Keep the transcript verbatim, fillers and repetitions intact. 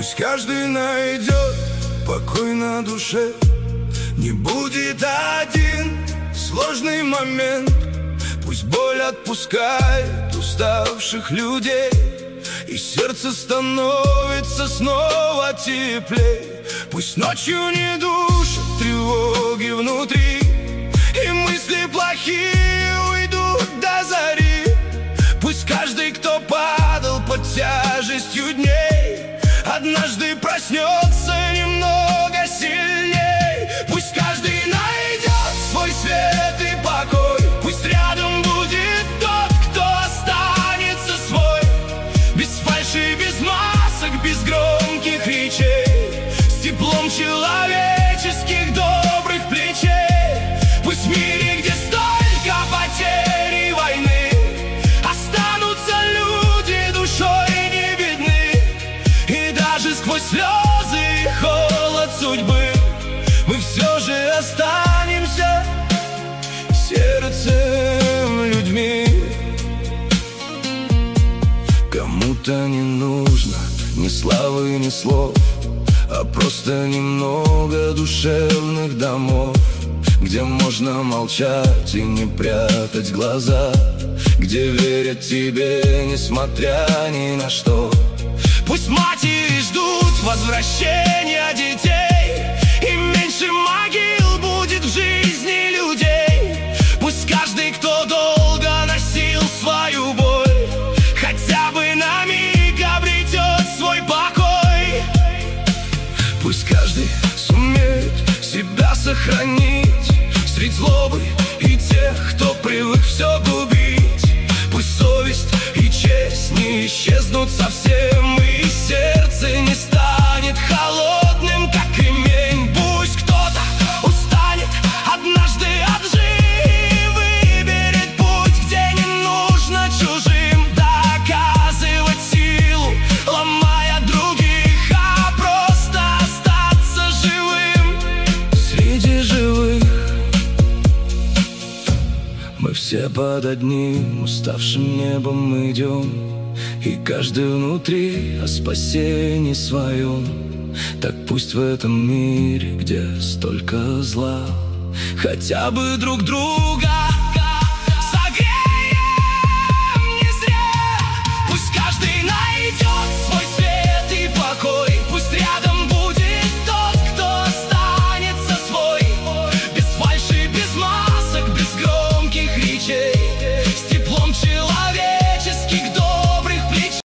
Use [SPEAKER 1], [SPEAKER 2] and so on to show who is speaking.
[SPEAKER 1] Пусть каждый найдет покой на душе. Не будет один сложный момент. Пусть боль отпускает уставших людей, и сердце становится снова теплей. Пусть ночью не душат тревоги внутри, и мысли плохие уйдут до зари. Пусть каждый, кто падал под тяжестью дней, однажды проснется немного сильней. Пусть каждый найдет свой свет и покой. Пусть рядом будет тот, кто останется свой. Без фальши, без масок, без громких речей, с теплом человеческих добрых плечей. Пусть в мире, где столько потерь и войны, останутся люди душой не бедны. И даже сквозь слезы и холод судьбы мы все же останемся сердцем людьми. Кому-то не нужно ни славы, ни слов, а просто немного душевных домов, где можно молчать и не прятать глаза, где верят тебе, несмотря ни на что. Пусть матери ждут возвращения детей, и меньше могил будет в жизни людей. Пусть каждый, кто долго носил свою боль, хотя бы на миг обретет свой покой. Пусть каждый сумеет себя сохранить средь злобы и тех, кто привык все губить. Пусть совесть и честь не исчезнут совсем, и сердце не станет холодным, как кремень. Пусть кто-то устанет однажды от лжи и выберет путь, где не нужно чужим доказывать силу, ломая других, а просто остаться живым среди живых. Мы все под одним уставшим небом идем, и каждый внутри о спасении своем. Так пусть в этом мире, где столько зла, хотя бы друг друга